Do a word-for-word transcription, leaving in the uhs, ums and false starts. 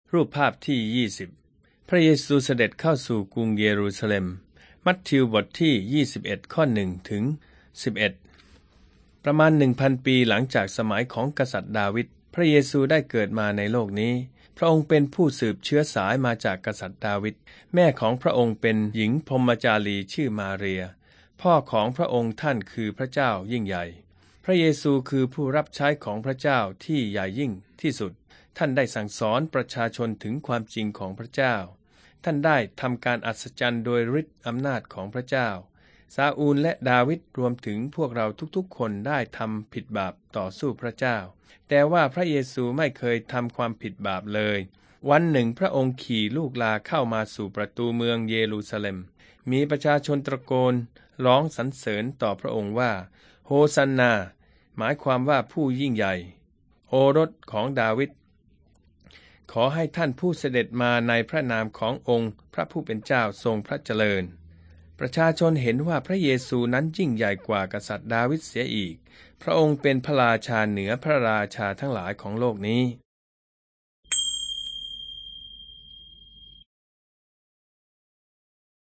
รูปภาพที่ยี่สิบพระเยซูเสด็จเข้าสู่กรุงเยรูซาเล็มมัทธิวบทที่ยี่สิบเอ็ดข้อหนึ่งถึงสิบเอ็ดประมาณ หนึ่งพัน ปีหลังจากสมัยของกษัตริย์ดาวิดพระเยซูได้เกิดมาในโลกนี้พระองค์เป็นผู้สืบเชื้อสายมาจากกษัตริย์ดาวิดแม่ของพระองค์เป็นหญิงพรหมจารีชื่อมาเรียพ่อของพระองค์ท่านคือพระเจ้ายิ่งใหญ่พระเยซูคือผู้รับใช้ของพระเจ้าที่ใหญ่ยิ่งที่สุดท่านได้สั่งสอนประชาชนถึงความจริงของพระเจ้าท่านได้ทำการอัศจรรย์โดยฤทธิ์อำนาจของพระเจ้าซาอูลและดาวิดรวมถึงพวกเราทุกๆคนได้ทำผิดบาปต่อสู้พระเจ้าแต่ว่าพระเยซูไม่เคยทำความผิดบาปเลยวันหนึ่งพระองค์ขี่ลูกลาเข้ามาสู่ประตูเมืองเยรูซาเล็มมีประชาชนตะโกนร้องสรรเสริญต่อพระองค์ว่าโฮซันนาหมายความว่าผู้ยิ่งใหญ่โอรสของดาวิดขอให้ท่านผู้เสด็จมาในพระนามขององค์พระผู้เป็นเจ้าทรงพระเจริญประชาชนเห็นว่าพระเยซูนั้นยิ่งใหญ่กว่ากษัตริย์ดาวิดเสียอีกพระองค์เป็นพระราชาเหนือพระราชาทั้งหลายของโลกนี้